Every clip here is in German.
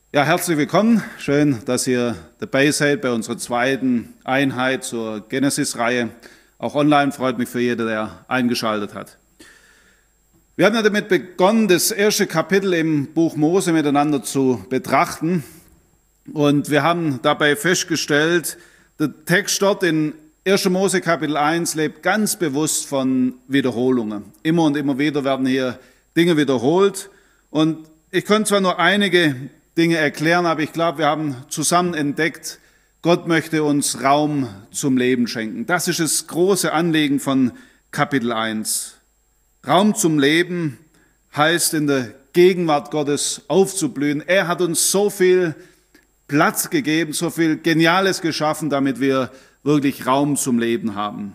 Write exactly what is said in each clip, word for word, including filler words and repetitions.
Ja, herzlich willkommen. Schön, dass ihr dabei seid bei unserer zweiten Einheit zur Genesis-Reihe. Auch online freut mich für jeden, der eingeschaltet hat. Wir haben ja damit begonnen, das erste Kapitel im Buch Mose miteinander zu betrachten. Und wir haben dabei festgestellt, der Text dort in erster Mose Kapitel eins lebt ganz bewusst von Wiederholungen. Immer und immer wieder werden hier Dinge wiederholt. Und ich konnte zwar nur einige Dinge erklären, aber ich glaube, wir haben zusammen entdeckt, Gott möchte uns Raum zum Leben schenken. Das ist das große Anliegen von Kapitel eins. Raum zum Leben heißt, in der Gegenwart Gottes aufzublühen. Er hat uns so viel Platz gegeben, so viel Geniales geschaffen, damit wir wirklich Raum zum Leben haben.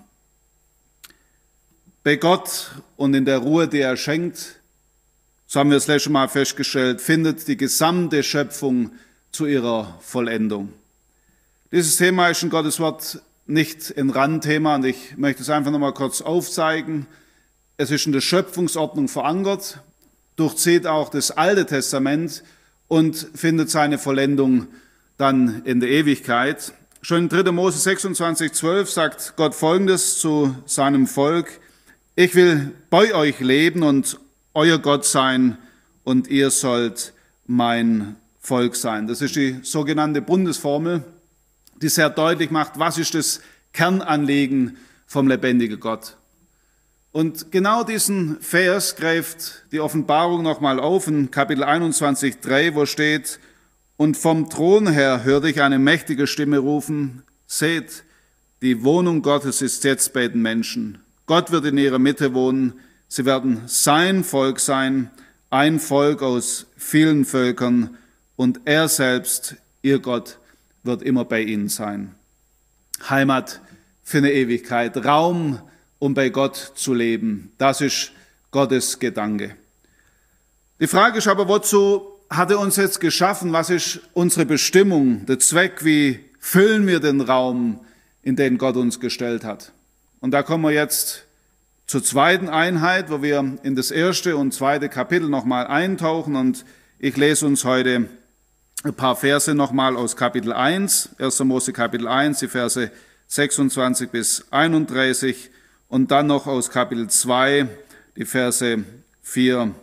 Bei Gott und in der Ruhe, die er schenkt, so haben wir das letzte Mal festgestellt, findet die gesamte Schöpfung zu ihrer Vollendung. Dieses Thema ist in Gottes Wort nicht ein Randthema und ich möchte es einfach nochmal kurz aufzeigen. Es ist in der Schöpfungsordnung verankert, durchzieht auch das Alte Testament und findet seine Vollendung dann in der Ewigkeit. Schon in dritter Mose sechsundzwanzig, zwölf sagt Gott Folgendes zu seinem Volk: Ich will bei euch leben und euer Gott sein und ihr sollt mein Volk sein. Das ist die sogenannte Bundesformel, die sehr deutlich macht, was ist das Kernanliegen vom lebendigen Gott. Und genau diesen Vers greift die Offenbarung nochmal auf in Kapitel einundzwanzig, drei, wo steht: Und vom Thron her hörte ich eine mächtige Stimme rufen: Seht, die Wohnung Gottes ist jetzt bei den Menschen. Gott wird in ihrer Mitte wohnen. Sie werden sein Volk sein, ein Volk aus vielen Völkern, und er selbst, ihr Gott, wird immer bei ihnen sein. Heimat für eine Ewigkeit, Raum, um bei Gott zu leben. Das ist Gottes Gedanke. Die Frage ist aber, wozu hat er uns jetzt geschaffen? Was ist unsere Bestimmung, der Zweck? Wie füllen wir den Raum, in den Gott uns gestellt hat? Und da kommen wir jetzt zur zweiten Einheit, wo wir in das erste und zweite Kapitel nochmal eintauchen, und ich lese uns heute ein paar Verse nochmal aus Kapitel eins, erster Mose Kapitel eins, die Verse sechsundzwanzig bis einunddreißig, und dann noch aus Kapitel zwei, die Verse vier,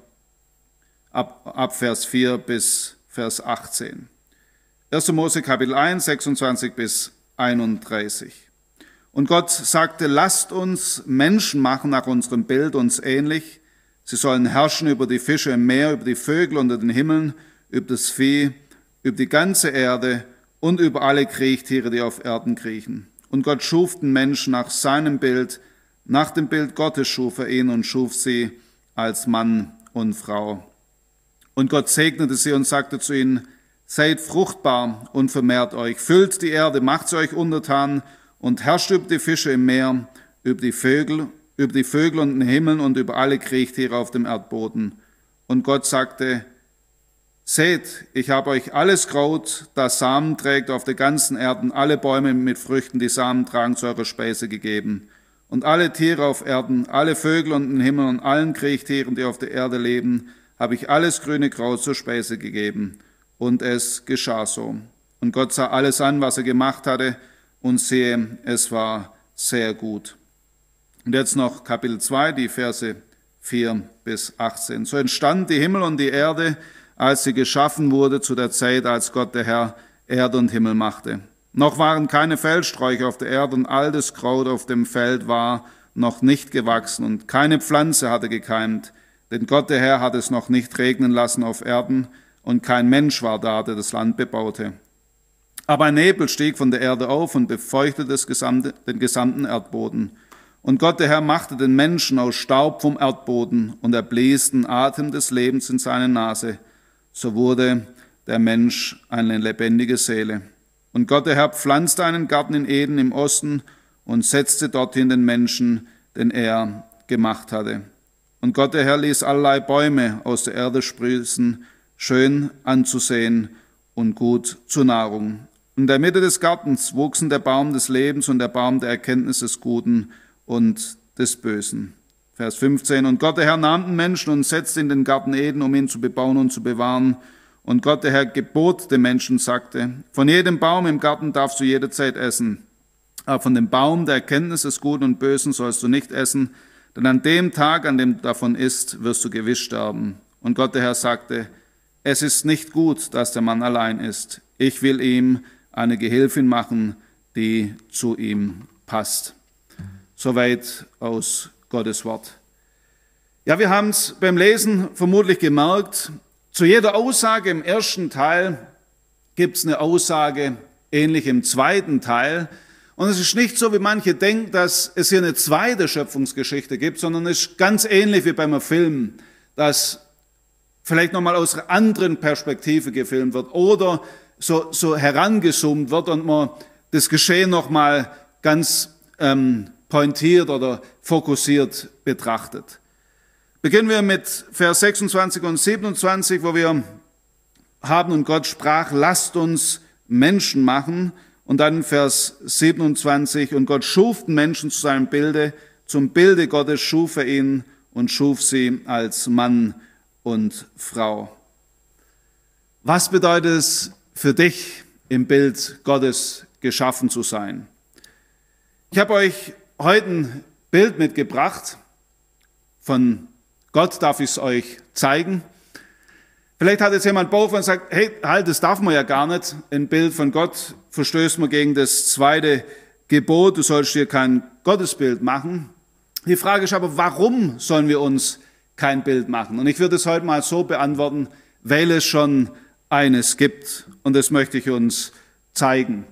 ab, ab Vers vier bis Vers achtzehn. erster Mose Kapitel eins, sechsundzwanzig bis einunddreißig. Und Gott sagte: Lasst uns Menschen machen nach unserem Bild, uns ähnlich. Sie sollen herrschen über die Fische im Meer, über die Vögel unter den Himmeln, über das Vieh, über die ganze Erde und über alle Kriechtiere, die auf Erden kriechen. Und Gott schuf den Menschen nach seinem Bild, nach dem Bild Gottes schuf er ihn und schuf sie als Mann und Frau. Und Gott segnete sie und sagte zu ihnen: Seid fruchtbar und vermehrt euch, füllt die Erde, macht sie euch untertan und herrscht über die Fische im Meer, über die Vögel, über die Vögel und den Himmel und über alle Kriechtiere auf dem Erdboden. Und Gott sagte: Seht, ich habe euch alles Kraut, das Samen trägt, auf der ganzen Erde, alle Bäume mit Früchten, die Samen tragen, zu eurer Speise gegeben. Und alle Tiere auf Erden, alle Vögel und den Himmel und allen Kriechtieren, die auf der Erde leben, habe ich alles grüne Kraut zur Speise gegeben. Und es geschah so. Und Gott sah alles an, was er gemacht hatte, und sehe, es war sehr gut. Und jetzt noch Kapitel zwei, die Verse vier bis achtzehn. So entstanden die Himmel und die Erde, als sie geschaffen wurde, zu der Zeit, als Gott der Herr Erde und Himmel machte. Noch waren keine Feldsträucher auf der Erde, und all das Kraut auf dem Feld war noch nicht gewachsen, und keine Pflanze hatte gekeimt, denn Gott der Herr hat es noch nicht regnen lassen auf Erden, und kein Mensch war da, der das Land bebaute. Aber ein Nebel stieg von der Erde auf und befeuchtete das gesamte, den gesamten Erdboden. Und Gott der Herr machte den Menschen aus Staub vom Erdboden, und er blies den Atem des Lebens in seine Nase. So wurde der Mensch eine lebendige Seele. Und Gott der Herr pflanzte einen Garten in Eden im Osten und setzte dorthin den Menschen, den er gemacht hatte. Und Gott der Herr ließ allerlei Bäume aus der Erde sprießen, schön anzusehen und gut zur Nahrung. In der Mitte des Gartens wuchsen der Baum des Lebens und der Baum der Erkenntnis des Guten und des Bösen. Vers fünfzehn. Und Gott der Herr nahm den Menschen und setzte in den Garten Eden, um ihn zu bebauen und zu bewahren. Und Gott, der Herr, gebot dem Menschen, sagte, von jedem Baum im Garten darfst du jederzeit essen, aber von dem Baum der Erkenntnis des Guten und Bösen sollst du nicht essen, denn an dem Tag, an dem du davon isst, wirst du gewiss sterben. Und Gott, der Herr, sagte, es ist nicht gut, dass der Mann allein ist. Ich will ihm eine Gehilfin machen, die zu ihm passt. Soweit aus Gottes Wort. Ja, wir haben es beim Lesen vermutlich gemerkt, zu jeder Aussage im ersten Teil gibt es eine Aussage ähnlich im zweiten Teil. Und es ist nicht so, wie manche denken, dass es hier eine zweite Schöpfungsgeschichte gibt, sondern es ist ganz ähnlich wie beim Film, dass vielleicht nochmal aus einer anderen Perspektive gefilmt wird oder so, so herangezoomt wird und man das Geschehen nochmal ganz ähm, pointiert oder fokussiert betrachtet. Beginnen wir mit Vers sechsundzwanzig und siebenundzwanzig, wo wir haben, und Gott sprach, lasst uns Menschen machen. Und dann Vers siebenundzwanzig, und Gott schuf den Menschen zu seinem Bilde, zum Bilde Gottes schuf er ihn und schuf sie als Mann und Frau. Was bedeutet es für dich, im Bild Gottes geschaffen zu sein? Ich habe euch heute ein Bild mitgebracht. Von Gott darf ich es euch zeigen. Vielleicht hat jetzt jemand Bauch und sagt, hey, halt, das darf man ja gar nicht. Ein Bild von Gott verstößt man gegen das zweite Gebot, du sollst dir kein Gottesbild machen. Die Frage ist aber, warum sollen wir uns kein Bild machen? Und ich würde es heute mal so beantworten, weil es schon eines gibt. Und das möchte ich uns zeigen.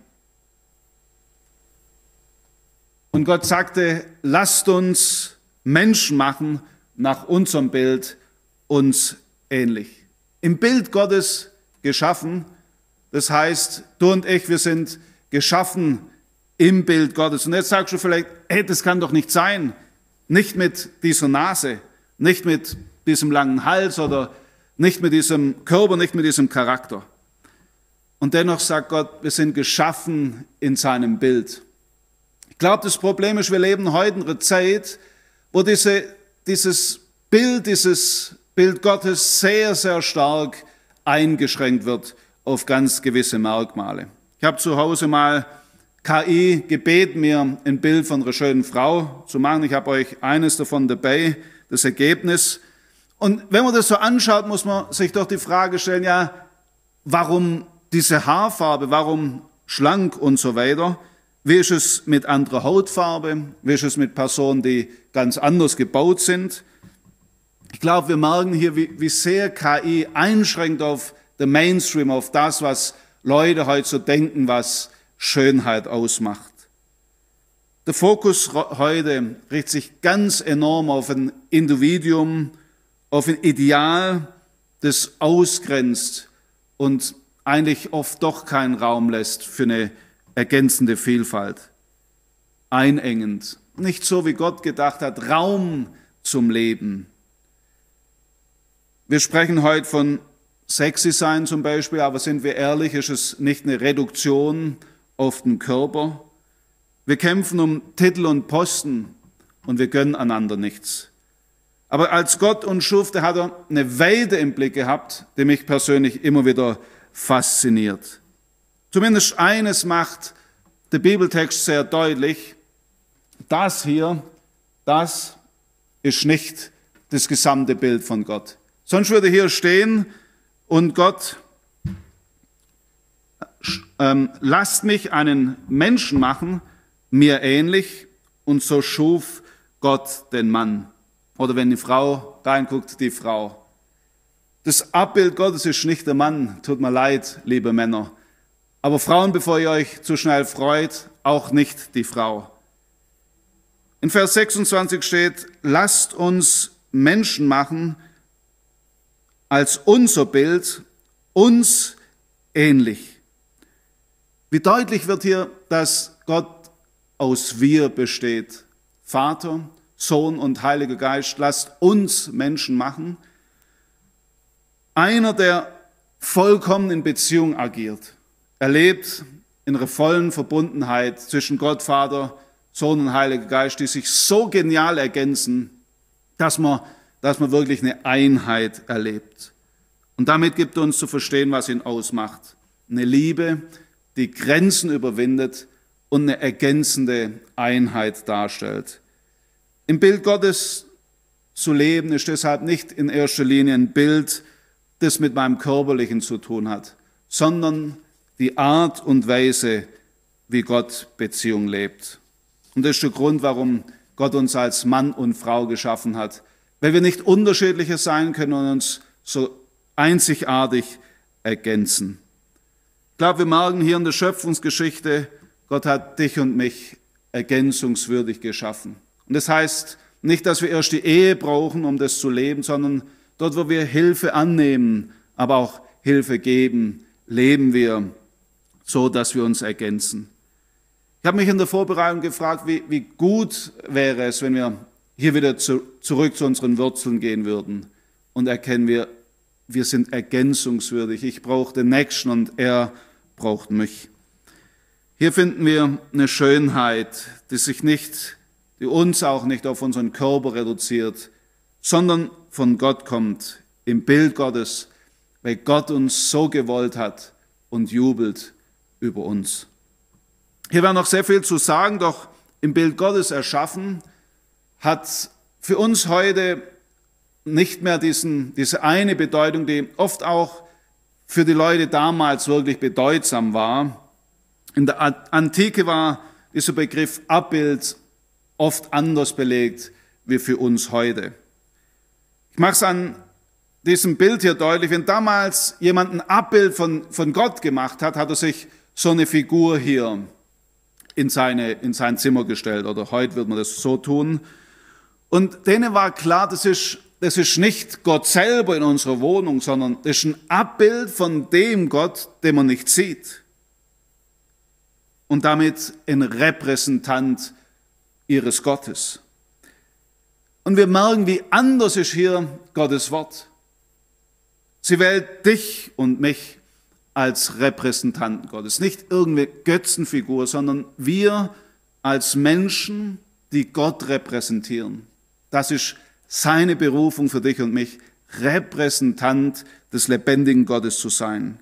Und Gott sagte, lasst uns Menschen machen nach unserem Bild, uns ähnlich. Im Bild Gottes geschaffen, das heißt, du und ich, wir sind geschaffen im Bild Gottes. Und jetzt sagst du vielleicht, hey, das kann doch nicht sein. Nicht mit dieser Nase, nicht mit diesem langen Hals oder nicht mit diesem Körper, nicht mit diesem Charakter. Und dennoch sagt Gott, wir sind geschaffen in seinem Bild. Ich glaube, das Problem ist, wir leben heute in einer Zeit, wo diese, dieses Bild, dieses Bild Gottes sehr, sehr stark eingeschränkt wird auf ganz gewisse Merkmale. Ich habe zu Hause mal K I gebeten, mir ein Bild von einer schönen Frau zu machen. Ich habe euch eines davon dabei, das Ergebnis. Und wenn man das so anschaut, muss man sich doch die Frage stellen, ja, warum diese Haarfarbe, warum schlank und so weiter? Wie ist es mit anderer Hautfarbe? Wie ist es mit Personen, die ganz anders gebaut sind? Ich glaube, wir merken hier, wie, wie sehr K I einschränkt auf den Mainstream, auf das, was Leute heute so denken, was Schönheit ausmacht. Der Fokus heute richtet sich ganz enorm auf ein Individuum, auf ein Ideal, das ausgrenzt und eigentlich oft doch keinen Raum lässt für eine ergänzende Vielfalt. Einengend, nicht so wie Gott gedacht hat, Raum zum Leben. Wir sprechen heute von sexy sein zum Beispiel, aber sind wir ehrlich, ist es nicht eine Reduktion auf den Körper. Wir kämpfen um Titel und Posten und wir gönnen einander nichts. Aber als Gott uns schuf, da hat er eine Weite im Blick gehabt, die mich persönlich immer wieder fasziniert. Zumindest eines macht der Bibeltext sehr deutlich: Das hier, das ist nicht das gesamte Bild von Gott. Sonst würde hier stehen, und Gott, ähm, lasst mich einen Menschen machen, mir ähnlich, und so schuf Gott den Mann. Oder wenn die Frau reinguckt, die Frau. Das Abbild Gottes ist nicht der Mann, tut mir leid, liebe Männer. Aber Frauen, bevor ihr euch zu schnell freut, auch nicht die Frau. In Vers sechsundzwanzig steht, lasst uns Menschen machen, als unser Bild, uns ähnlich. Wie deutlich wird hier, dass Gott aus wir besteht. Vater, Sohn und Heiliger Geist, lasst uns Menschen machen. Einer, der vollkommen in Beziehung agiert. Er lebt in einer vollen Verbundenheit zwischen Gott, Vater, Sohn und Heiliger Geist, die sich so genial ergänzen, dass man, dass man wirklich eine Einheit erlebt. Und damit gibt er uns zu verstehen, was ihn ausmacht. Eine Liebe, die Grenzen überwindet und eine ergänzende Einheit darstellt. Im Bild Gottes zu leben ist deshalb nicht in erster Linie ein Bild, das mit meinem Körperlichen zu tun hat, sondern die Art und Weise, wie Gott Beziehung lebt. Und das ist der Grund, warum Gott uns als Mann und Frau geschaffen hat, weil wir nicht unterschiedlicher sein können und uns so einzigartig ergänzen. Ich glaube, wir merken hier in der Schöpfungsgeschichte, Gott hat dich und mich ergänzungswürdig geschaffen. Und das heißt nicht, dass wir erst die Ehe brauchen, um das zu leben, sondern dort, wo wir Hilfe annehmen, aber auch Hilfe geben, leben wir so, dass wir uns ergänzen. Ich habe mich in der Vorbereitung gefragt, wie, wie gut wäre es, wenn wir hier wieder zu, zurück zu unseren Wurzeln gehen würden und erkennen wir, wir sind ergänzungswürdig. Ich brauche den Nächsten und er braucht mich. Hier finden wir eine Schönheit, die sich nicht, die uns auch nicht auf unseren Körper reduziert, sondern von Gott kommt, im Bild Gottes, weil Gott uns so gewollt hat und jubelt über uns. Hier wäre noch sehr viel zu sagen, doch im Bild Gottes erschaffen hat für uns heute nicht mehr diesen, diese eine Bedeutung, die oft auch für die Leute damals wirklich bedeutsam war. In der Antike war dieser Begriff Abbild oft anders belegt wie für uns heute. Ich mache es an diesem Bild hier deutlich. Wenn damals jemand ein Abbild von, von Gott gemacht hat, hat er sich so eine Figur hier in, seine, in sein Zimmer gestellt. Oder heute wird man das so tun. Und denen war klar, das ist, das ist nicht Gott selber in unserer Wohnung, sondern das ist ein Abbild von dem Gott, den man nicht sieht. Und damit ein Repräsentant ihres Gottes. Und wir merken, wie anders ist hier Gottes Wort. Sie wählt dich und mich als Repräsentanten Gottes. Nicht irgendeine Götzenfigur, sondern wir als Menschen, die Gott repräsentieren. Das ist seine Berufung für dich und mich, Repräsentant des lebendigen Gottes zu sein.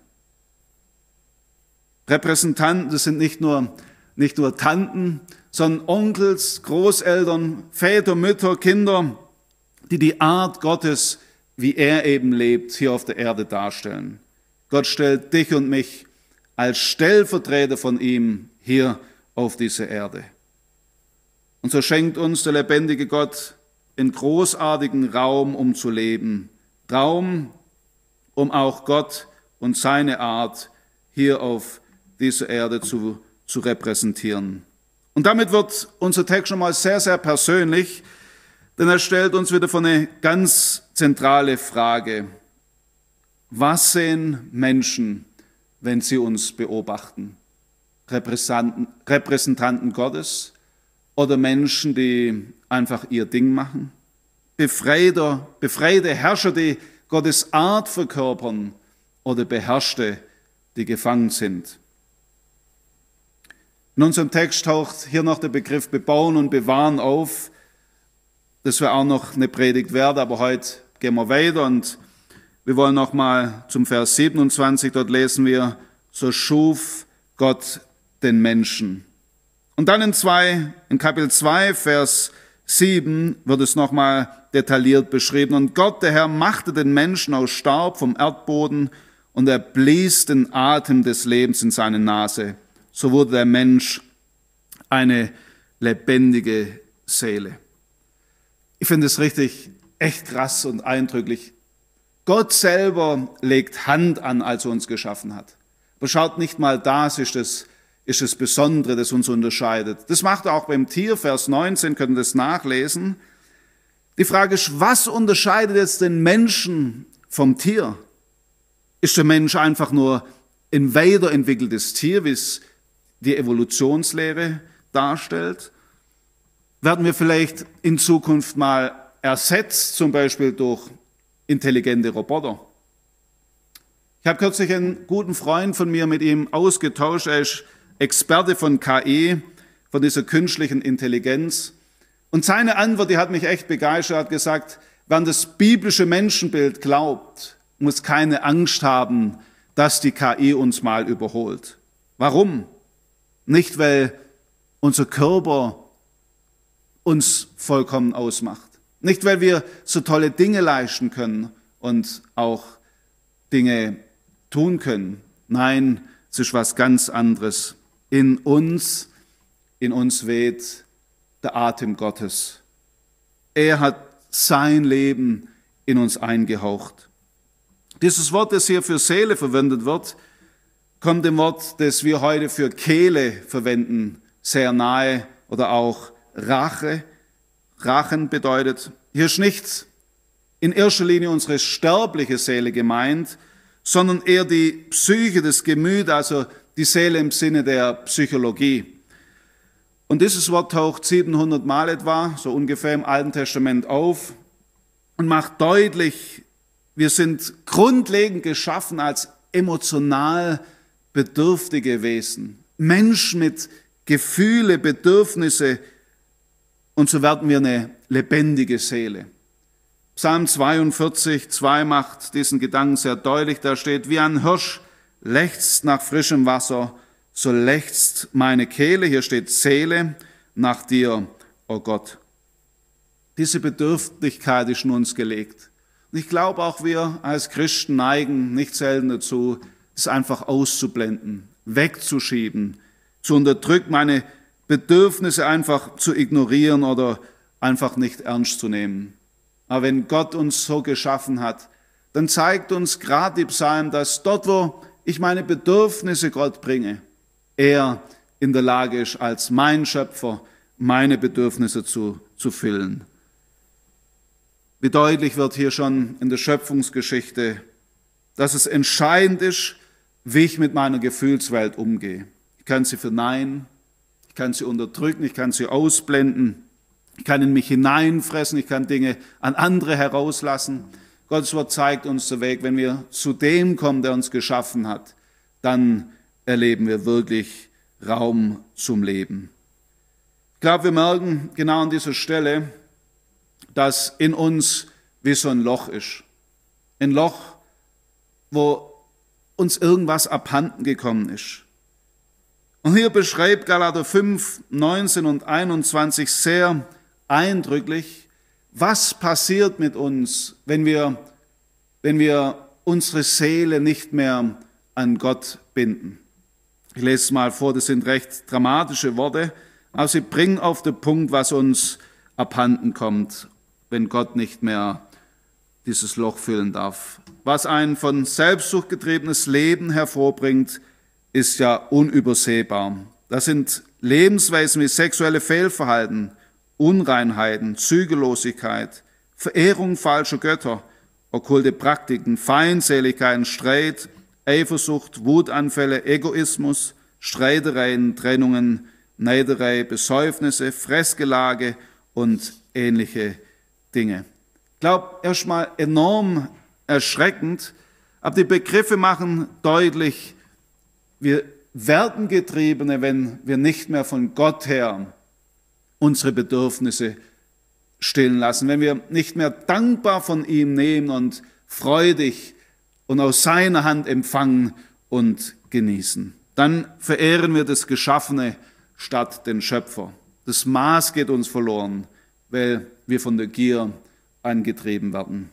Repräsentanten, das sind nicht nur, nicht nur Tanten, sondern Onkels, Großeltern, Väter, Mütter, Kinder, die die Art Gottes, wie er eben lebt, hier auf der Erde darstellen. Gott stellt dich und mich als Stellvertreter von ihm hier auf diese Erde. Und so schenkt uns der lebendige Gott einen großartigen Raum, um zu leben. Raum, um auch Gott und seine Art hier auf dieser Erde zu, zu repräsentieren. Und damit wird unser Text schon mal sehr, sehr persönlich, denn er stellt uns wieder vor eine ganz zentrale Frage. Was sehen Menschen, wenn sie uns beobachten? Repräsentanten, Repräsentanten Gottes oder Menschen, die einfach ihr Ding machen? Befreiter, befreite Herrscher, die Gottes Art verkörpern oder Beherrschte, die gefangen sind? In unserem Text taucht hier noch der Begriff bebauen und bewahren auf. Das wäre auch noch eine Predigt wert, aber heute gehen wir weiter und wir wollen noch mal zum Vers siebenundzwanzig, dort lesen wir, so schuf Gott den Menschen. Und dann in, zwei, in Kapitel zwei, Vers sieben wird es noch mal detailliert beschrieben. Und Gott, der Herr, machte den Menschen aus Staub vom Erdboden und er blies den Atem des Lebens in seine Nase. So wurde der Mensch eine lebendige Seele. Ich finde es richtig, echt krass und eindrücklich. Gott selber legt Hand an, als er uns geschaffen hat. Aber schaut, nicht mal das ist das, ist das Besondere, das uns unterscheidet. Das macht er auch beim Tier, Vers neunzehn, können wir das nachlesen. Die Frage ist, was unterscheidet jetzt den Menschen vom Tier? Ist der Mensch einfach nur ein weiterentwickeltes Tier, wie es die Evolutionslehre darstellt? Werden wir vielleicht in Zukunft mal ersetzt, zum Beispiel durch intelligente Roboter? Ich habe kürzlich einen guten Freund von mir mit ihm ausgetauscht. Er ist Experte von K I, von dieser künstlichen Intelligenz. Und seine Antwort, die hat mich echt begeistert, hat gesagt, wer an das biblische Menschenbild glaubt, muss keine Angst haben, dass die K I uns mal überholt. Warum? Nicht, weil unser Körper uns vollkommen ausmacht. Nicht, weil wir so tolle Dinge leisten können und auch Dinge tun können. Nein, es ist was ganz anderes. In uns, in uns weht der Atem Gottes. Er hat sein Leben in uns eingehaucht. Dieses Wort, das hier für Seele verwendet wird, kommt dem Wort, das wir heute für Kehle verwenden, sehr nahe, oder auch Rache. Rachen bedeutet, hier ist nicht in erster Linie unsere sterbliche Seele gemeint, sondern eher die Psyche, das Gemüt, also die Seele im Sinne der Psychologie. Und dieses Wort taucht siebenhundert Mal etwa, so ungefähr im Alten Testament auf und macht deutlich, wir sind grundlegend geschaffen als emotional bedürftige Wesen. Menschen mit Gefühle, Bedürfnisse, und so werden wir eine lebendige Seele. Psalm zweiundvierzig, zwei macht diesen Gedanken sehr deutlich. Da steht, wie ein Hirsch lechzt nach frischem Wasser, so lechzt meine Kehle, hier steht Seele, nach dir, o Gott. Diese Bedürftigkeit ist in uns gelegt. Und ich glaube auch, wir als Christen neigen nicht selten dazu, es einfach auszublenden, wegzuschieben, zu unterdrücken, meine Bedürfnisse einfach zu ignorieren oder einfach nicht ernst zu nehmen. Aber wenn Gott uns so geschaffen hat, dann zeigt uns gerade die Psalmen, dass dort, wo ich meine Bedürfnisse Gott bringe, er in der Lage ist, als mein Schöpfer meine Bedürfnisse zu, zu füllen. Wie deutlich wird hier schon in der Schöpfungsgeschichte, dass es entscheidend ist, wie ich mit meiner Gefühlswelt umgehe. Ich kann sie verneinen, ich kann sie unterdrücken, ich kann sie ausblenden, ich kann in mich hineinfressen, ich kann Dinge an andere herauslassen. Gottes Wort zeigt uns den Weg. Wenn wir zu dem kommen, der uns geschaffen hat, dann erleben wir wirklich Raum zum Leben. Ich glaube, wir merken genau an dieser Stelle, dass in uns wie so ein Loch ist. Ein Loch, wo uns irgendwas abhanden gekommen ist. Und hier beschreibt Galater fünf, neunzehn und einundzwanzig sehr eindrücklich, was passiert mit uns, wenn wir, wenn wir unsere Seele nicht mehr an Gott binden. Ich lese es mal vor, das sind recht dramatische Worte, aber sie bringen auf den Punkt, was uns abhanden kommt, wenn Gott nicht mehr dieses Loch füllen darf. Was ein von Selbstsucht getriebenes Leben hervorbringt, ist ja unübersehbar. Das sind Lebensweisen wie sexuelle Fehlverhalten, Unreinheiten, Zügellosigkeit, Verehrung falscher Götter, okkulte Praktiken, Feindseligkeiten, Streit, Eifersucht, Wutanfälle, Egoismus, Streitereien, Trennungen, Neiderei, Besäufnisse, Fressgelage und ähnliche Dinge. Ich glaube, erstmal enorm erschreckend, aber die Begriffe machen deutlich, wir werden Getriebene, wenn wir nicht mehr von Gott her unsere Bedürfnisse stillen lassen, wenn wir nicht mehr dankbar von ihm nehmen und freudig und aus seiner Hand empfangen und genießen. Dann verehren wir das Geschaffene statt den Schöpfer. Das Maß geht uns verloren, weil wir von der Gier angetrieben werden.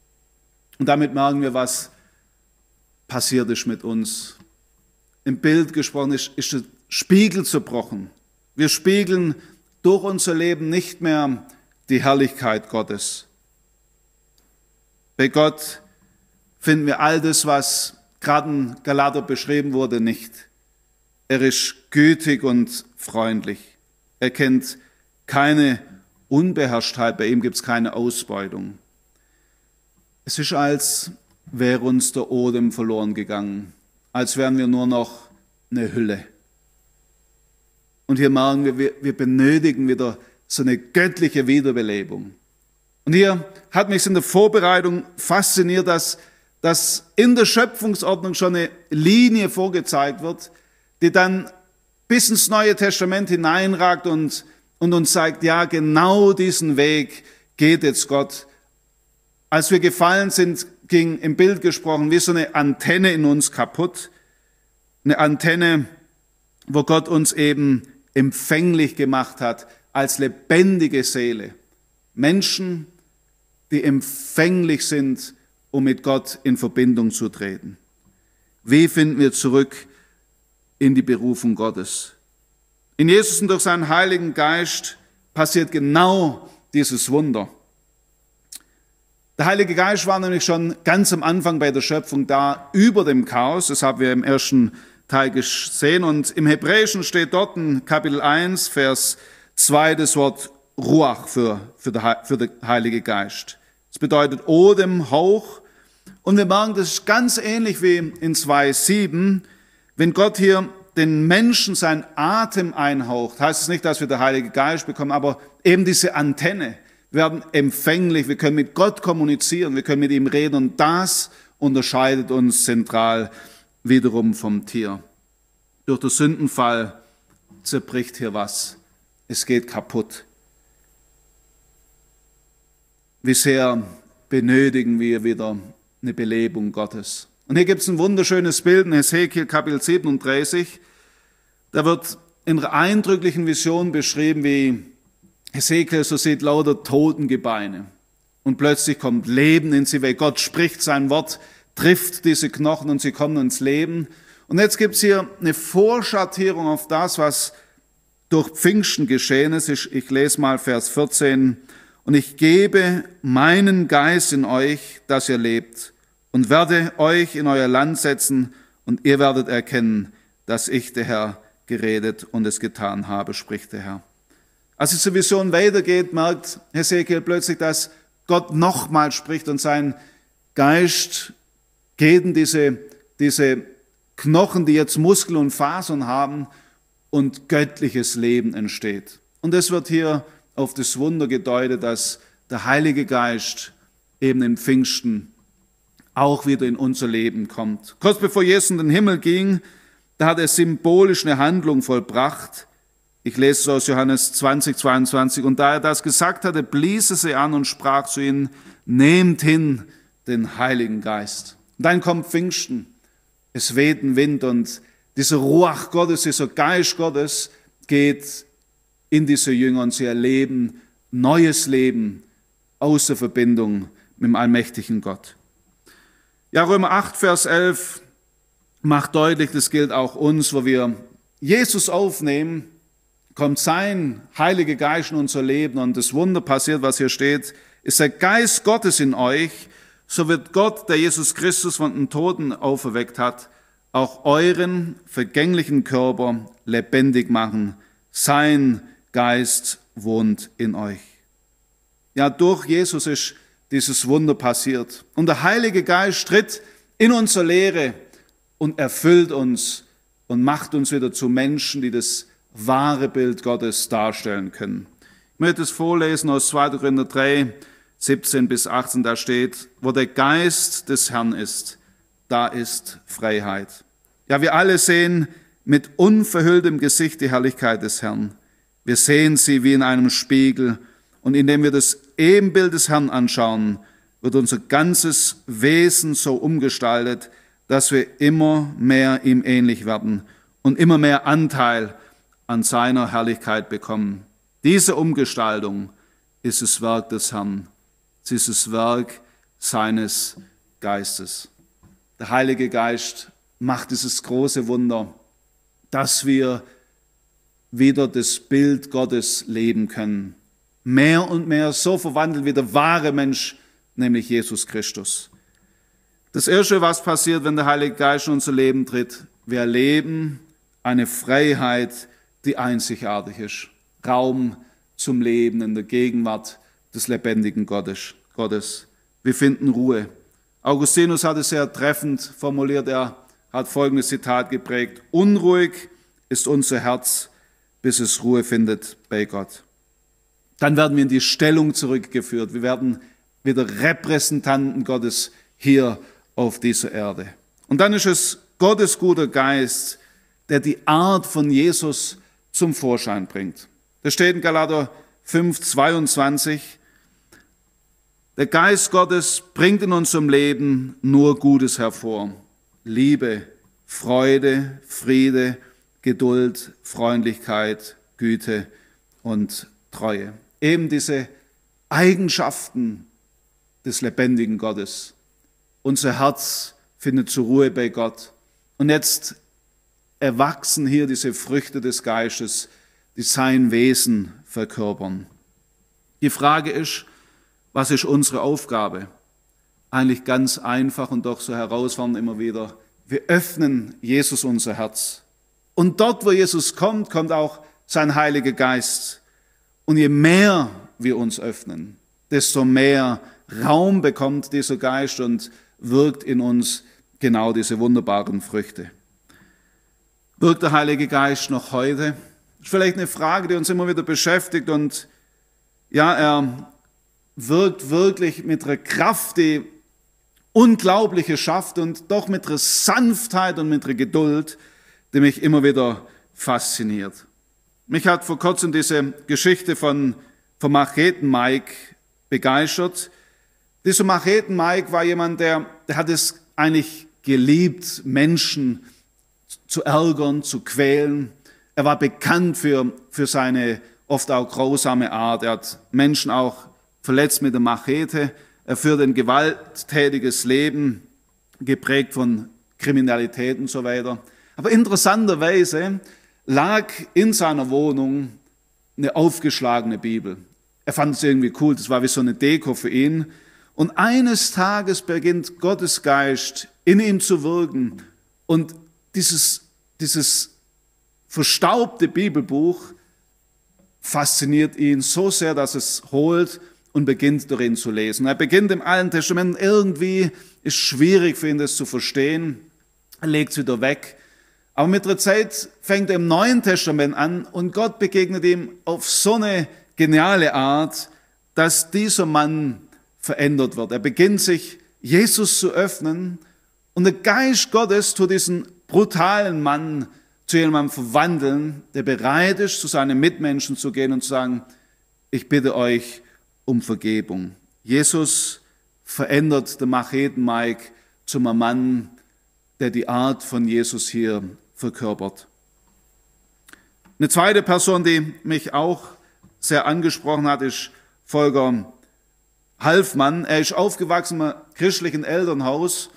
Und damit merken wir, was passiert ist mit uns. Im Bild gesprochen ist, ist der Spiegel zerbrochen. Wir spiegeln durch unser Leben nicht mehr die Herrlichkeit Gottes. Bei Gott finden wir all das, was gerade in Galater beschrieben wurde, nicht. Er ist gütig und freundlich. Er kennt keine Unbeherrschtheit, bei ihm gibt es keine Ausbeutung. Es ist, als wäre uns der Odem verloren gegangen, als wären wir nur noch eine Hülle. Und hier merken wir, wir, wir benötigen wieder so eine göttliche Wiederbelebung. Und hier hat mich in der Vorbereitung fasziniert, dass, dass in der Schöpfungsordnung schon eine Linie vorgezeigt wird, die dann bis ins Neue Testament hineinragt und, und uns sagt, ja, genau diesen Weg geht jetzt Gott. Als wir gefallen sind, ging im Bild gesprochen wie so eine Antenne in uns kaputt. Eine Antenne, wo Gott uns eben empfänglich gemacht hat als lebendige Seele. Menschen, die empfänglich sind, um mit Gott in Verbindung zu treten. Wie finden wir zurück in die Berufung Gottes? In Jesus und durch seinen Heiligen Geist passiert genau dieses Wunder. Der Heilige Geist war nämlich schon ganz am Anfang bei der Schöpfung da, über dem Chaos. Das haben wir im ersten Teil gesehen. Und im Hebräischen steht dort in Kapitel eins, Vers zwei das Wort Ruach für, für, der, für den Heiligen Geist. Das bedeutet Odem, Hauch. Und wir merken, das ist ganz ähnlich wie in zwei sieben. Wenn Gott hier den Menschen seinen Atem einhaucht, heißt es nicht, dass wir den Heiligen Geist bekommen, aber eben diese Antenne. Wir werden empfänglich, wir können mit Gott kommunizieren, wir können mit ihm reden und das unterscheidet uns zentral wiederum vom Tier. Durch den Sündenfall zerbricht hier was. Es geht kaputt. Wie sehr benötigen wir wieder eine Belebung Gottes. Und hier gibt es ein wunderschönes Bild in Hesekiel Kapitel siebenunddreißig. Da wird in einer eindrücklichen Vision beschrieben, wie Hesekiel so sieht lauter Totengebeine. Und plötzlich kommt Leben in sie, weil Gott spricht sein Wort, trifft diese Knochen und sie kommen ins Leben. Und jetzt gibt es hier eine Vorschattierung auf das, was durch Pfingsten geschehen ist. Ich, ich lese mal Vers vierzehn. Und ich gebe meinen Geist in euch, dass ihr lebt, und werde euch in euer Land setzen, und ihr werdet erkennen, dass ich, der Herr, geredet und es getan habe, spricht der Herr. Als diese Vision weitergeht, merkt Hesekiel plötzlich, dass Gott nochmal spricht und sein Geist geht in diese, diese Knochen, die jetzt Muskeln und Fasern haben, und göttliches Leben entsteht. Und es wird hier auf das Wunder gedeutet, dass der Heilige Geist eben im Pfingsten auch wieder in unser Leben kommt. Kurz bevor Jesus in den Himmel ging, da hat er symbolisch eine Handlung vollbracht. Ich lese es aus Johannes zwanzig, zweiundzwanzig. Und da er das gesagt hatte, blies er sie an und sprach zu ihnen, nehmt hin den Heiligen Geist. Und dann kommt Pfingsten. Es weht ein Wind und dieser Ruach Gottes, dieser Geist Gottes geht in diese Jünger und sie erleben neues Leben aus der Verbindung mit dem allmächtigen Gott. Ja, Römer acht, Vers elf macht deutlich, das gilt auch uns, wo wir Jesus aufnehmen, kommt sein Heiliger Geist in unser Leben und das Wunder passiert, was hier steht, ist der Geist Gottes in euch, so wird Gott, der Jesus Christus von den Toten auferweckt hat, auch euren vergänglichen Körper lebendig machen. Sein Geist wohnt in euch. Ja, durch Jesus ist dieses Wunder passiert. Und der Heilige Geist tritt in unsere Lehre und erfüllt uns und macht uns wieder zu Menschen, die das wahre Bild Gottes darstellen können. Ich möchte es vorlesen aus zweiter Korinther drei, siebzehn bis achtzehn, da steht, wo der Geist des Herrn ist, da ist Freiheit. Ja, wir alle sehen mit unverhülltem Gesicht die Herrlichkeit des Herrn. Wir sehen sie wie in einem Spiegel und indem wir das Ebenbild des Herrn anschauen, wird unser ganzes Wesen so umgestaltet, dass wir immer mehr ihm ähnlich werden und immer mehr Anteil an seiner Herrlichkeit bekommen. Diese Umgestaltung ist das Werk des Herrn. Es ist das Werk seines Geistes. Der Heilige Geist macht dieses große Wunder, dass wir wieder das Bild Gottes leben können. Mehr und mehr so verwandelt wie der wahre Mensch, nämlich Jesus Christus. Das Erste, was passiert, wenn der Heilige Geist in unser Leben tritt, wir erleben eine Freiheit, die einzigartig ist. Raum zum Leben in der Gegenwart des lebendigen Gottes. Wir finden Ruhe. Augustinus hat es sehr treffend formuliert, er hat folgendes Zitat geprägt: Unruhig ist unser Herz, bis es Ruhe findet bei Gott. Dann werden wir in die Stellung zurückgeführt. Wir werden wieder Repräsentanten Gottes hier auf dieser Erde. Und dann ist es Gottes guter Geist, der die Art von Jesus zum Vorschein bringt. Das steht in Galater fünf, zweiundzwanzig. Der Geist Gottes bringt in unserem Leben nur Gutes hervor. Liebe, Freude, Friede, Geduld, Freundlichkeit, Güte und Treue. Eben diese Eigenschaften des lebendigen Gottes. Unser Herz findet zur Ruhe bei Gott. Und jetzt erwachsen hier diese Früchte des Geistes, die sein Wesen verkörpern. Die Frage ist, was ist unsere Aufgabe? Eigentlich ganz einfach und doch so herausfordernd immer wieder. Wir öffnen Jesus unser Herz. Und dort, wo Jesus kommt, kommt auch sein Heiliger Geist. Und je mehr wir uns öffnen, desto mehr Raum bekommt dieser Geist und wirkt in uns genau diese wunderbaren Früchte. Wirkt der Heilige Geist noch heute? Das ist vielleicht eine Frage, die uns immer wieder beschäftigt. Und ja, er wirkt wirklich mit einer Kraft, die Unglaubliche schafft und doch mit einer Sanftheit und mit einer Geduld, die mich immer wieder fasziniert. Mich hat vor kurzem diese Geschichte von, von Macheten Mike begeistert. Dieser Macheten Mike war jemand, der, der hat es eigentlich geliebt, Menschen zu ärgern, zu quälen. Er war bekannt für, für seine oft auch grausame Art. Er hat Menschen auch verletzt mit der Machete. Er führt ein gewalttätiges Leben, geprägt von Kriminalität und so weiter. Aber interessanterweise lag in seiner Wohnung eine aufgeschlagene Bibel. Er fand es irgendwie cool, das war wie so eine Deko für ihn. Und eines Tages beginnt Gottes Geist in ihm zu wirken. Und dieses, dieses verstaubte Bibelbuch fasziniert ihn so sehr, dass es holt und beginnt darin zu lesen. Er beginnt im Alten Testament, irgendwie ist schwierig für ihn, das zu verstehen. Er legt es wieder weg. Aber mit der Zeit fängt er im Neuen Testament an und Gott begegnet ihm auf so eine geniale Art, dass dieser Mann verändert wird. Er beginnt sich Jesus zu öffnen und der Geist Gottes tut diesen brutalen Mann zu jemandem verwandeln, der bereit ist, zu seinen Mitmenschen zu gehen und zu sagen, ich bitte euch um Vergebung. Jesus verändert den Macheten Mike zum Mann, der die Art von Jesus hier verkörpert. Eine zweite Person, die mich auch sehr angesprochen hat, ist Volker Halfmann. Er ist aufgewachsen im christlichen Elternhaus.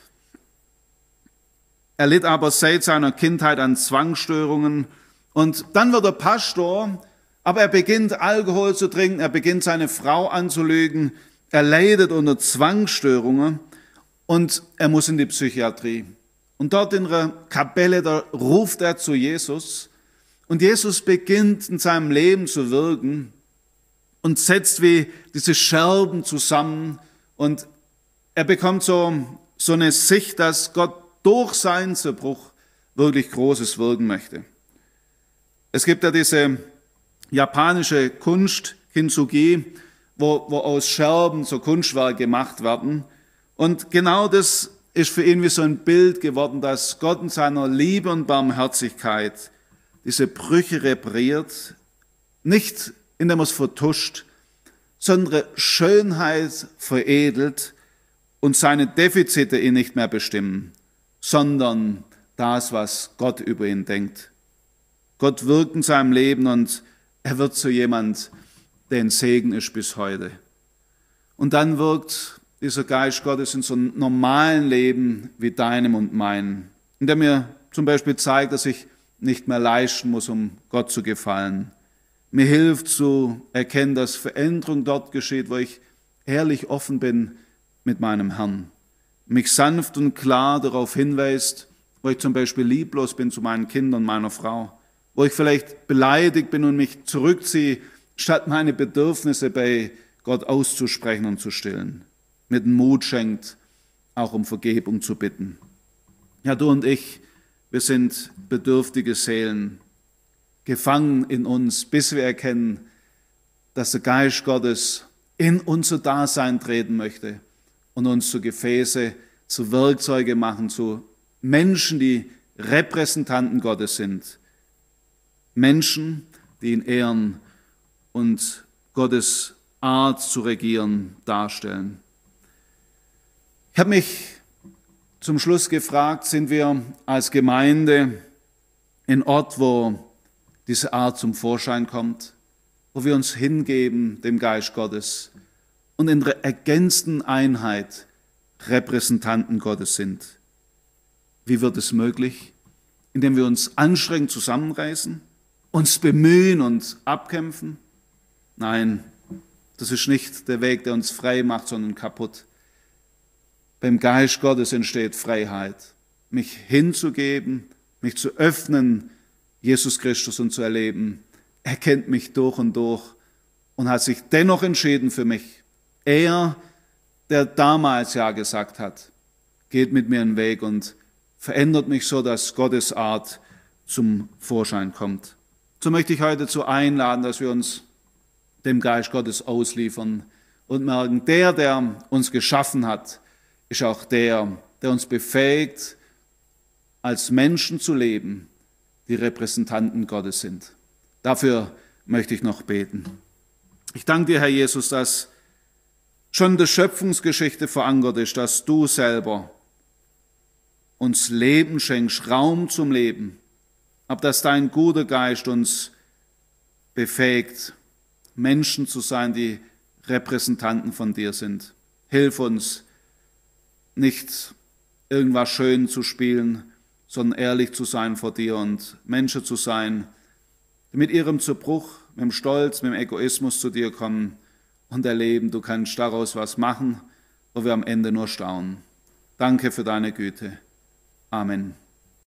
Er litt aber seit seiner Kindheit an Zwangsstörungen. Und dann wird er Pastor, aber er beginnt Alkohol zu trinken, er beginnt seine Frau anzulügen, er leidet unter Zwangsstörungen und er muss in die Psychiatrie. Und dort in der Kapelle, da ruft er zu Jesus und Jesus beginnt in seinem Leben zu wirken und setzt wie diese Scherben zusammen und er bekommt so, so eine Sicht, dass Gott durch seinen Zerbruch wirklich Großes wirken möchte. Es gibt ja diese japanische Kunst, Kintsugi, wo, wo aus Scherben so Kunstwerke gemacht werden. Und genau das ist für ihn wie so ein Bild geworden, dass Gott in seiner Liebe und Barmherzigkeit diese Brüche repariert, nicht indem er es vertuscht, sondern Schönheit veredelt und seine Defizite ihn nicht mehr bestimmen, sondern das, was Gott über ihn denkt. Gott wirkt in seinem Leben und er wird zu jemand, der ein Segen ist bis heute. Und dann wirkt dieser Geist Gottes in so einem normalen Leben wie deinem und meinem, in der mir zum Beispiel zeigt, dass ich nicht mehr leisten muss, um Gott zu gefallen. Mir hilft zu erkennen, dass Veränderung dort geschieht, wo ich ehrlich offen bin mit meinem Herrn. Mich sanft und klar darauf hinweist, wo ich zum Beispiel lieblos bin zu meinen Kindern und meiner Frau, wo ich vielleicht beleidigt bin und mich zurückziehe, statt meine Bedürfnisse bei Gott auszusprechen und zu stillen. Mit dem Mut schenkt, auch um Vergebung zu bitten. Ja, du und ich, wir sind bedürftige Seelen, gefangen in uns, bis wir erkennen, dass der Geist Gottes in unser Dasein treten möchte und uns zu Gefäße, zu Werkzeuge machen, zu Menschen, die Repräsentanten Gottes sind. Menschen, die ihn ehren und Gottes Art zu regieren darstellen. Ich habe mich zum Schluss gefragt, sind wir als Gemeinde ein Ort, wo diese Art zum Vorschein kommt, wo wir uns hingeben dem Geist Gottes und in der ergänzten Einheit Repräsentanten Gottes sind. Wie wird es möglich? Indem wir uns anstrengend zusammenreißen, uns bemühen und abkämpfen? Nein, das ist nicht der Weg, der uns frei macht, sondern kaputt. Beim Geist Gottes entsteht Freiheit, mich hinzugeben, mich zu öffnen, Jesus Christus und zu erleben. Er kennt mich durch und durch und hat sich dennoch entschieden für mich. Er, der damals Ja gesagt hat, geht mit mir einen Weg und verändert mich so, dass Gottes Art zum Vorschein kommt. So möchte ich heute dazu einladen, dass wir uns dem Geist Gottes ausliefern und merken, der, der uns geschaffen hat, ist auch der, der uns befähigt, als Menschen zu leben, die Repräsentanten Gottes sind. Dafür möchte ich noch beten. Ich danke dir, Herr Jesus, dass schon in der Schöpfungsgeschichte verankert ist, dass du selber uns Leben schenkst, Raum zum Leben, aber dass dein guter Geist uns befähigt, Menschen zu sein, die Repräsentanten von dir sind. Hilf uns, nicht irgendwas schön zu spielen, sondern ehrlich zu sein vor dir und Menschen zu sein, die mit ihrem Zerbruch, mit dem Stolz, mit dem Egoismus zu dir kommen und erleben, du kannst daraus was machen, wo wir am Ende nur staunen. Danke für deine Güte. Amen.